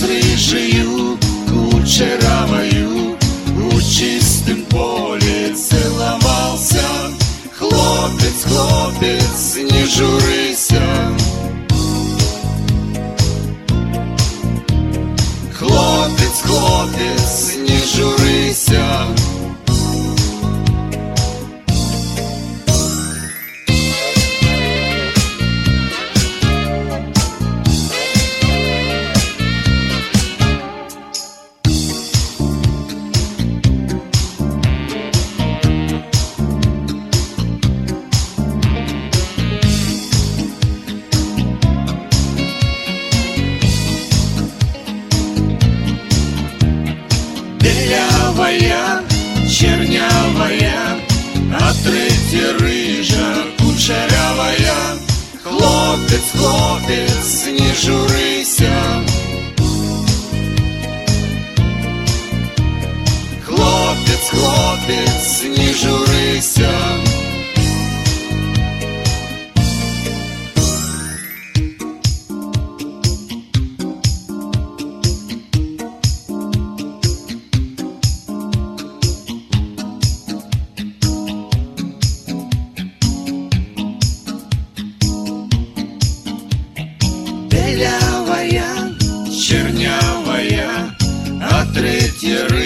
рыжею, кучеравою, у чистом поле целовался. Хлопец, хлопец, не журися. Хлопец, хлопец, не журися. Белявая, чернявая, а третья рыжа, кучерявая. Хлопец, хлопец, не журися. Хлопец, хлопец, не журися. Белявая, чернявая, а третья